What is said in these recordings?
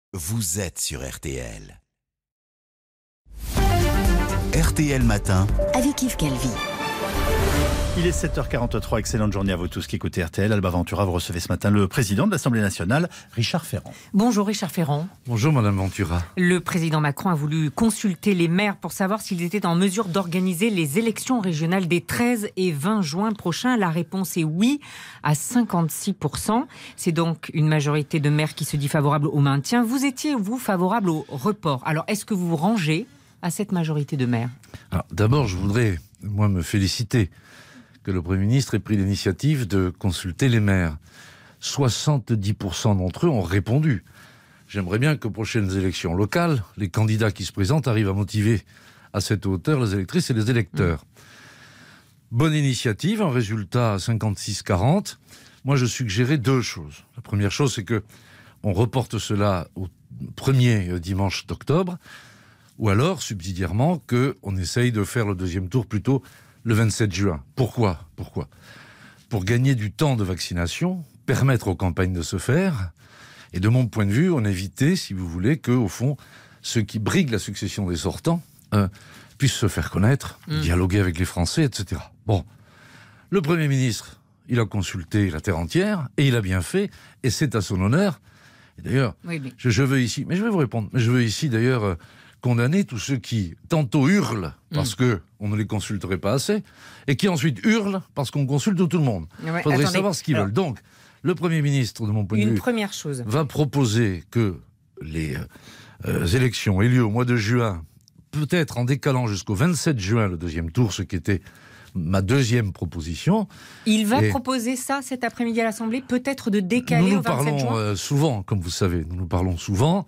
Vous êtes sur RTL. RTL Matin. Avec Yves Calvi. Il est 7h43, excellente journée à vous tous qui écoutez RTL. Alba Ventura, vous recevez ce matin le président de l'Assemblée nationale, Richard Ferrand. Bonjour Richard Ferrand. Bonjour Madame Ventura. Le président Macron a voulu consulter les maires pour savoir s'ils étaient en mesure d'organiser les élections régionales des 13 et 20 juin prochains. La réponse est oui, à 56%. C'est donc une majorité de maires qui se dit favorable au maintien. Vous étiez, vous, favorable au report. Alors, est-ce que vous vous rangez à cette majorité de maires ? Alors, d'abord, je voudrais, moi, me féliciter que le Premier ministre ait pris l'initiative de consulter les maires. 70% d'entre eux ont répondu. J'aimerais bien qu'aux prochaines élections locales, les candidats qui se présentent arrivent à motiver à cette hauteur les électrices et les électeurs. Bonne initiative, un résultat 56-40. Moi, je suggérais deux choses. La première chose, c'est que on reporte cela au premier dimanche d'octobre, ou alors, subsidiairement, qu'on essaye de faire le deuxième tour plutôt le 27 juin. Pourquoi ? Pour gagner du temps de vaccination, permettre aux campagnes de se faire, et de mon point de vue, on évitait, si vous voulez, que, au fond, ceux qui briguent la succession des sortants puissent se faire connaître, dialoguer avec les Français, etc. Bon, le Premier ministre, il a consulté la terre entière, et il a bien fait, et c'est à son honneur. Et d'ailleurs, je veux ici, mais je vais vous répondre, mais je veux ici d'ailleurs condamner tous ceux qui tantôt hurlent parce qu'on ne les consulterait pas assez, et qui ensuite hurlent parce qu'on consulte tout le monde. Il faudrait savoir ce qu'ils veulent. Donc, le Premier ministre, de mon point de vue, va proposer que les élections aient lieu au mois de juin, peut-être en décalant jusqu'au 27 juin le deuxième tour, ce qui était ma deuxième proposition. Il va proposer ça cet après-midi à l'Assemblée, peut-être de décaler au 27 juin. Nous parlons souvent, comme vous savez, nous parlons souvent.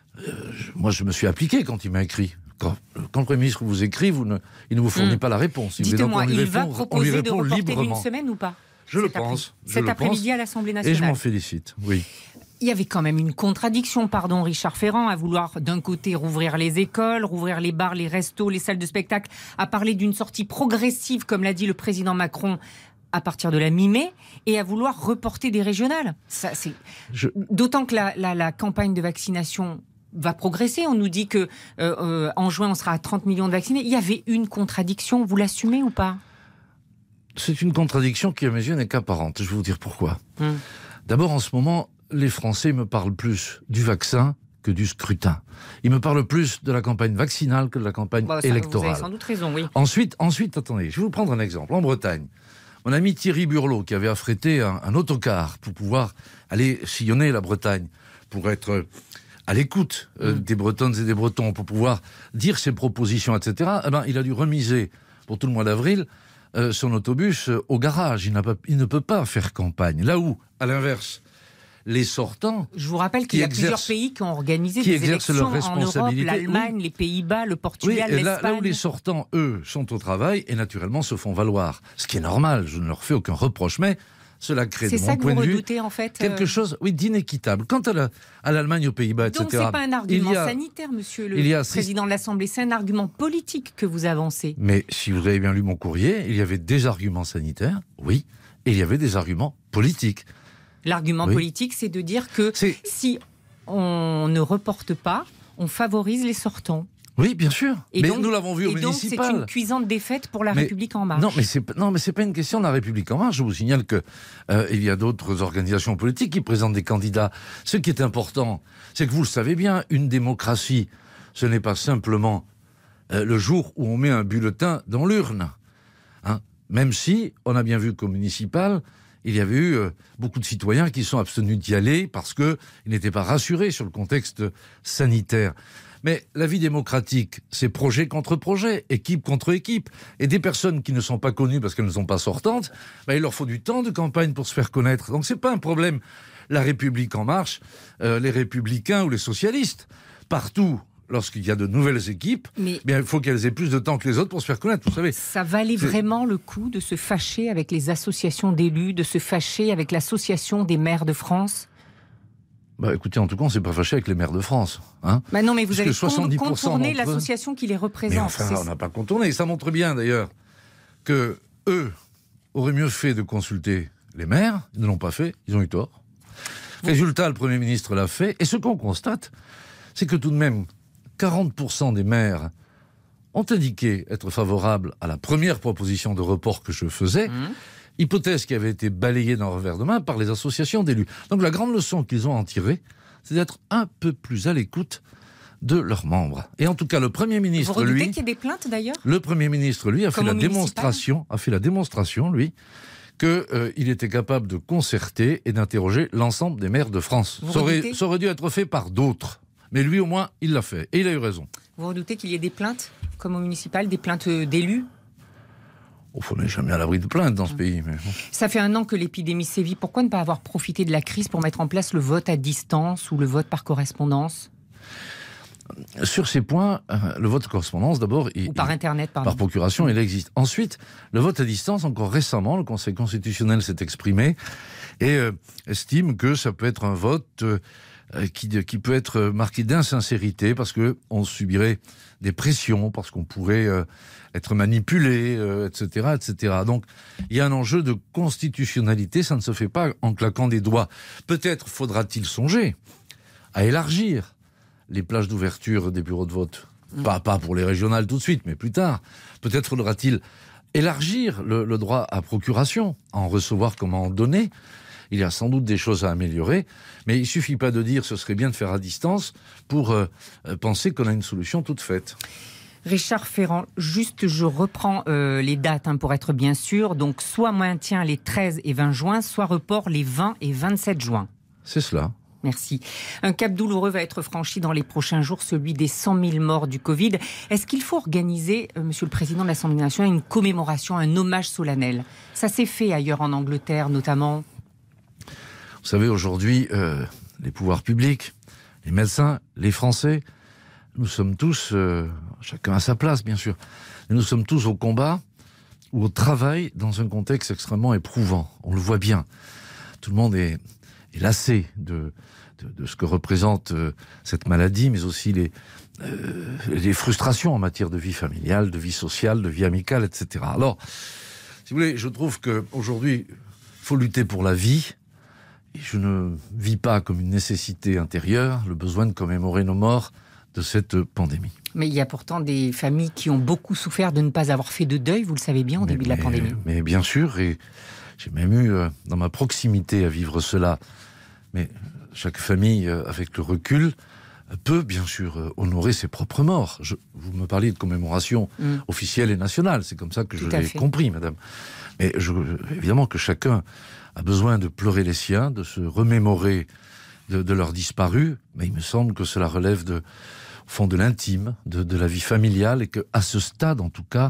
Moi, je me suis appliqué quand il m'a écrit. Quand le Premier ministre vous écrit, il ne vous fournit pas la réponse. Dites-moi, il va proposer de reporter d'une semaine ou pas ? Je le pense. Cet après-midi à l'Assemblée nationale. Et je m'en félicite, oui. Il y avait quand même une contradiction, pardon, Richard Ferrand, à vouloir d'un côté rouvrir les écoles, rouvrir les bars, les restos, les salles de spectacle, à parler d'une sortie progressive, comme l'a dit le président Macron, à partir de la mi-mai, et à vouloir reporter des régionales. D'autant que la campagne de vaccination va progresser. On nous dit que en juin, on sera à 30 millions de vaccinés. Il y avait une contradiction. Vous l'assumez ou pas ? C'est une contradiction qui, à mes yeux, n'est qu'apparente. Je vais vous dire pourquoi. D'abord, en ce moment, les Français me parlent plus du vaccin que du scrutin. Ils me parlent plus de la campagne vaccinale que de la campagne électorale. Vous avez sans doute raison, oui. Ensuite, attendez, je vais vous prendre un exemple. En Bretagne, mon ami Thierry Burlot, qui avait affrété un autocar pour pouvoir aller sillonner la Bretagne, pour être à l'écoute des Bretonnes et des Bretons, pour pouvoir dire ses propositions, etc., il a dû remiser pour tout le mois d'avril son autobus au garage. Il ne peut pas faire campagne. Là où, à l'inverse, les sortants... Je vous rappelle qu'il y a plusieurs pays qui ont organisé des élections en Europe, l'Allemagne, les Pays-Bas, le Portugal, l'Espagne. Là où les sortants, eux, sont au travail et naturellement se font valoir. Ce qui est normal, je ne leur fais aucun reproche, mais cela crée, de mon point de vue, redoutez, en fait, quelque chose d'inéquitable. Quant à l'Allemagne, aux Pays-Bas, etc. Donc c'est pas un argument sanitaire, monsieur le président de l'Assemblée, c'est un argument politique que vous avancez. Mais si vous avez bien lu mon courrier, il y avait des arguments sanitaires, oui, et il y avait des arguments politiques. L'argument politique, c'est de dire que si on ne reporte pas, on favorise les sortants. Oui, bien sûr. Et mais donc, nous l'avons vu au municipal. C'est une cuisante défaite pour la République En Marche. Non, mais c'est pas une question de la République En Marche. Je vous signale que il y a d'autres organisations politiques qui présentent des candidats. Ce qui est important, c'est que vous le savez bien, une démocratie, ce n'est pas simplement le jour où on met un bulletin dans l'urne. Même si on a bien vu qu'au municipal, il y avait eu beaucoup de citoyens qui sont abstenus d'y aller parce qu'ils n'étaient pas rassurés sur le contexte sanitaire. Mais la vie démocratique, c'est projet contre projet, équipe contre équipe. Et des personnes qui ne sont pas connues parce qu'elles ne sont pas sortantes, il leur faut du temps de campagne pour se faire connaître. Donc c'est pas un problème, la République En Marche, les Républicains ou les socialistes. Partout, lorsqu'il y a de nouvelles équipes, il faut qu'elles aient plus de temps que les autres pour se faire connaître, vous savez. Ça valait vraiment le coup de se fâcher avec les associations d'élus, de se fâcher avec l'Association des maires de France ? Écoutez, en tout cas, on ne s'est pas fâché avec les maires de France. Non, mais vous avez contourné l'association qui les représente. Mais on n'a pas contourné. Ça montre bien, d'ailleurs, que eux auraient mieux fait de consulter les maires. Ils ne l'ont pas fait. Ils ont eu tort. Résultat, le Premier ministre l'a fait. Et ce qu'on constate, c'est que tout de même, 40% des maires ont indiqué être favorables à la première proposition de report que je faisais, hypothèse qui avait été balayée d'un revers de main par les associations d'élus. Donc la grande leçon qu'ils ont en tirée, c'est d'être un peu plus à l'écoute de leurs membres. Et en tout cas, le Premier ministre, Vous redoutez qu'il y ait des plaintes, d'ailleurs ? Le Premier ministre, lui, a fait la démonstration, lui, qu'il était capable de concerter et d'interroger l'ensemble des maires de France. Ça aurait dû être fait par d'autres. Mais lui, au moins, il l'a fait. Et il a eu raison. Vous redoutez qu'il y ait des plaintes, comme au municipal, des plaintes d'élus ? On n'est jamais à l'abri de plaintes dans ce pays. Mais... Ça fait 1 an que l'épidémie sévit. Pourquoi ne pas avoir profité de la crise pour mettre en place le vote à distance ou le vote par correspondance ? Sur ces points, le vote de correspondance, d'abord... Ou par Internet, pardon. Par procuration, il existe. Ensuite, le vote à distance, encore récemment, le Conseil constitutionnel s'est exprimé et estime que ça peut être un vote qui peut être marqué d'insincérité parce qu'on subirait des pressions, parce qu'on pourrait être manipulé, etc., etc. Donc, il y a un enjeu de constitutionnalité, ça ne se fait pas en claquant des doigts. Peut-être faudra-t-il songer à élargir les plages d'ouverture des bureaux de vote. Pas pour les régionales tout de suite, mais plus tard. Peut-être faudra-t-il élargir le droit à procuration, en recevoir comme en donner. Il y a sans doute des choses à améliorer, mais il ne suffit pas de dire ce serait bien de faire à distance pour penser qu'on a une solution toute faite. Richard Ferrand, juste je reprends les dates pour être bien sûr. Donc soit maintien les 13 et 20 juin, soit report les 20 et 27 juin. C'est cela. Merci. Un cap douloureux va être franchi dans les prochains jours, celui des 100 000 morts du Covid. Est-ce qu'il faut organiser, Monsieur le Président de l'Assemblée nationale, une commémoration, un hommage solennel ? Ça s'est fait ailleurs en Angleterre notamment. Vous savez, aujourd'hui, les pouvoirs publics, les médecins, les Français, nous sommes tous, chacun à sa place bien sûr, mais nous sommes tous au combat ou au travail dans un contexte extrêmement éprouvant. On le voit bien. Tout le monde est lassé de ce que représente cette maladie, mais aussi les frustrations en matière de vie familiale, de vie sociale, de vie amicale, etc. Alors, si vous voulez, je trouve qu'aujourd'hui, il faut lutter pour la vie. Et je ne vis pas comme une nécessité intérieure le besoin de commémorer nos morts de cette pandémie. Mais il y a pourtant des familles qui ont beaucoup souffert de ne pas avoir fait de deuil, vous le savez bien, au début de la pandémie. Mais bien sûr, et j'ai même eu dans ma proximité à vivre cela. Mais chaque famille, avec le recul, peut bien sûr honorer ses propres morts. Vous me parliez de commémoration officielle et nationale, c'est comme ça que je l'ai compris, madame. Mais évidemment que chacun a besoin de pleurer les siens, de se remémorer de leurs disparus, mais il me semble que cela relève au fond de l'intime, de la vie familiale, et qu'à ce stade, en tout cas,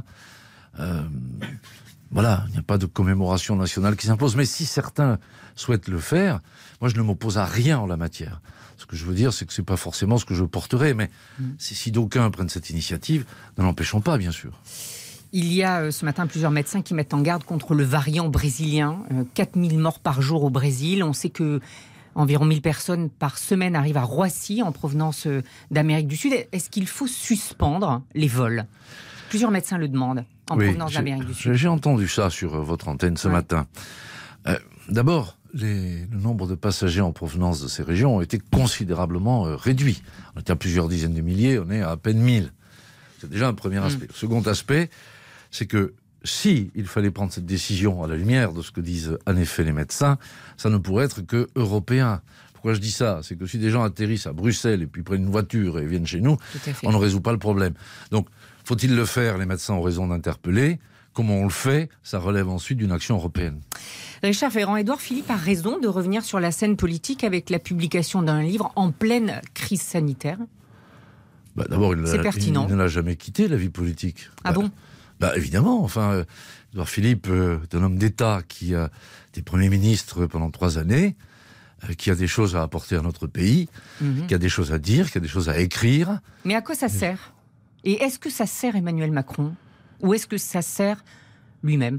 voilà, il n'y a pas de commémoration nationale qui s'impose. Mais si certains souhaitent le faire, moi je ne m'oppose à rien en la matière. Ce que je veux dire, c'est que c'est pas forcément ce que je porterai, mais si d'aucuns prennent cette initiative, ne l'empêchons pas, bien sûr. Il y a ce matin plusieurs médecins qui mettent en garde contre le variant brésilien. 4000 morts par jour au Brésil. On sait que environ 1000 personnes par semaine arrivent à Roissy en provenance d'Amérique du Sud. Est-ce qu'il faut suspendre les vols ? Plusieurs médecins le demandent en provenance d'Amérique du Sud. J'ai entendu ça sur votre antenne ce matin. D'abord, le nombre de passagers en provenance de ces régions ont été considérablement réduits. On était à plusieurs dizaines de milliers, on est à peine 1000. C'est déjà un premier aspect. Le second aspect, c'est que si il fallait prendre cette décision à la lumière de ce que disent en effet les médecins, ça ne pourrait être que européen. Pourquoi je dis ça ? C'est que si des gens atterrissent à Bruxelles et puis prennent une voiture et viennent chez nous, on ne résout pas le problème. Donc, faut-il le faire ? Les médecins ont raison d'interpeller. Comment on le fait ? Ça relève ensuite d'une action européenne. Richard Ferrand, Édouard Philippe a raison de revenir sur la scène politique avec la publication d'un livre en pleine crise sanitaire. D'abord, il ne l'a jamais quitté, la vie politique. Ah bon ? Évidemment. Enfin, Édouard Philippe est un homme d'État qui a été Premier ministre pendant 3 années, qui a des choses à apporter à notre pays, qui a des choses à dire, qui a des choses à écrire. Mais à quoi ça sert ? Et est-ce que ça sert Emmanuel Macron ? Ou est-ce que ça sert lui-même ?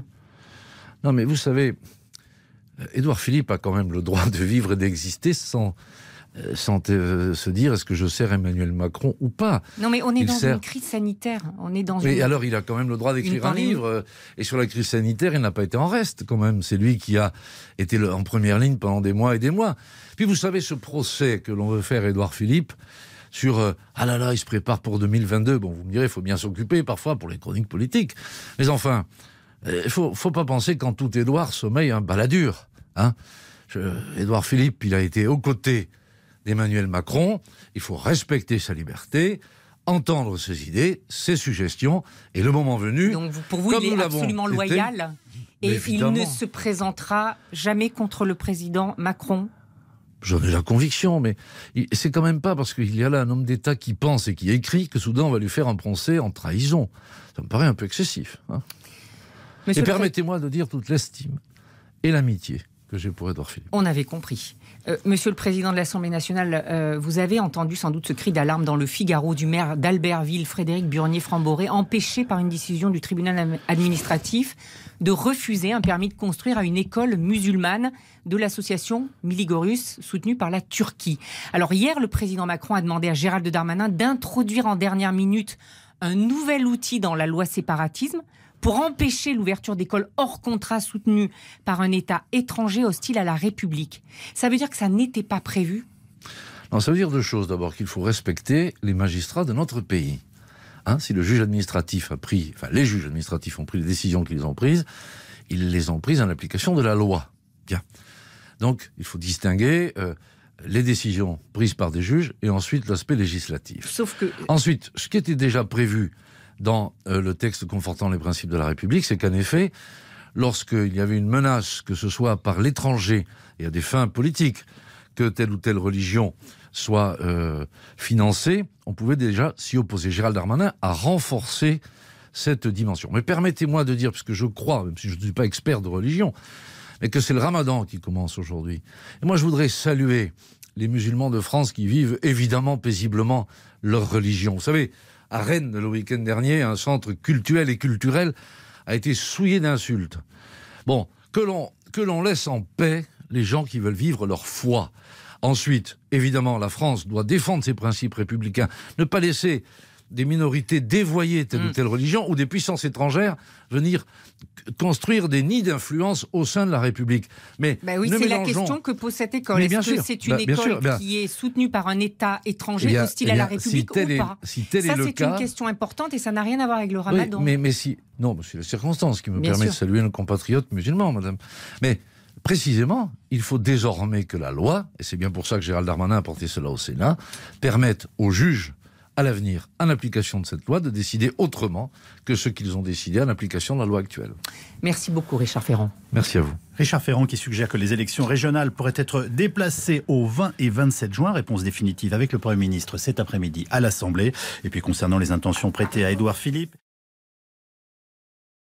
Non, mais vous savez, Édouard Philippe a quand même le droit de vivre et d'exister sans sans se dire est-ce que je sers Emmanuel Macron ou pas. Non, mais on est dans une crise sanitaire. On est dans mais alors, il a quand même le droit d'écrire un livre. Et sur la crise sanitaire, il n'a pas été en reste, quand même. C'est lui qui a été en première ligne pendant des mois et des mois. Puis, vous savez, ce procès que l'on veut faire Édouard Philippe sur ah là là, il se prépare pour 2022. Bon, vous me direz, il faut bien s'occuper parfois pour les chroniques politiques. Mais enfin, il faut pas penser qu'en tout Édouard sommeille un baladur. Hein. Édouard Philippe, il a été aux côtés d'Emmanuel Macron. Il faut respecter sa liberté, entendre ses idées, ses suggestions, et le moment venu... Donc pour vous, il est absolument loyal, et il ne se présentera jamais contre le président Macron. J'en ai la conviction, mais c'est quand même pas parce qu'il y a là un homme d'État qui pense et qui écrit que soudain on va lui faire un procès en trahison. Ça me paraît un peu excessif. Hein. Et permettez-moi de dire toute l'estime et l'amitié que j'ai pour Édouard Philippe. On avait compris. Monsieur le Président de l'Assemblée nationale, vous avez entendu sans doute ce cri d'alarme dans le Figaro du maire d'Albertville, Frédéric Burnier-Framboré, empêché par une décision du tribunal administratif de refuser un permis de construire à une école musulmane de l'association Miligorus, soutenue par la Turquie. Alors hier, le président Macron a demandé à Gérald Darmanin d'introduire en dernière minute un nouvel outil dans la loi séparatisme, pour empêcher l'ouverture d'écoles hors contrat soutenues par un État étranger hostile à la République. Ça veut dire que ça n'était pas prévu ? Non, ça veut dire deux choses. D'abord, qu'il faut respecter les magistrats de notre pays. Hein, si le juge administratif les juges administratifs ont pris les décisions qu'ils ont prises, ils les ont prises en application de la loi. Bien. Donc, il faut distinguer les décisions prises par des juges et ensuite l'aspect législatif. Sauf que... Ensuite, ce qui était déjà prévu dans le texte confortant les principes de la République, c'est qu'en effet, lorsqu'il y avait une menace, que ce soit par l'étranger et à des fins politiques, que telle ou telle religion soit financée, on pouvait déjà s'y opposer. Gérald Darmanin a renforcé cette dimension. Mais permettez-moi de dire, puisque je crois, même si je ne suis pas expert de religion, mais que c'est le Ramadan qui commence aujourd'hui. Et moi, je voudrais saluer les musulmans de France qui vivent évidemment paisiblement leur religion. Vous savez, à Rennes, le week-end dernier, un centre cultuel et culturel a été souillé d'insultes. Bon, que l'on laisse en paix les gens qui veulent vivre leur foi. Ensuite, évidemment, la France doit défendre ses principes républicains, ne pas laisser des minorités dévoyer telle ou telle religion ou des puissances étrangères venir construire des nids d'influence au sein de la République. Mais oui, c'est la question que pose cette école. Est-ce que c'est une école qui est soutenue par un État étranger hostile à la République ou pas ? Ça, c'est une question importante et ça n'a rien à voir avec le Ramadan. Oui, mais si... Non, c'est la circonstance qui me permet de saluer nos compatriotes musulmans, madame. Mais précisément, il faut désormais que la loi, et c'est bien pour ça que Gérald Darmanin a porté cela au Sénat, permette aux juges à l'avenir, en application de cette loi, de décider autrement que ce qu'ils ont décidé en application de la loi actuelle. Merci beaucoup, Richard Ferrand. Merci à vous. Richard Ferrand qui suggère que les élections régionales pourraient être déplacées au 20 et 27 juin. Réponse définitive avec le Premier ministre cet après-midi à l'Assemblée. Et puis concernant les intentions prêtées à Édouard Philippe...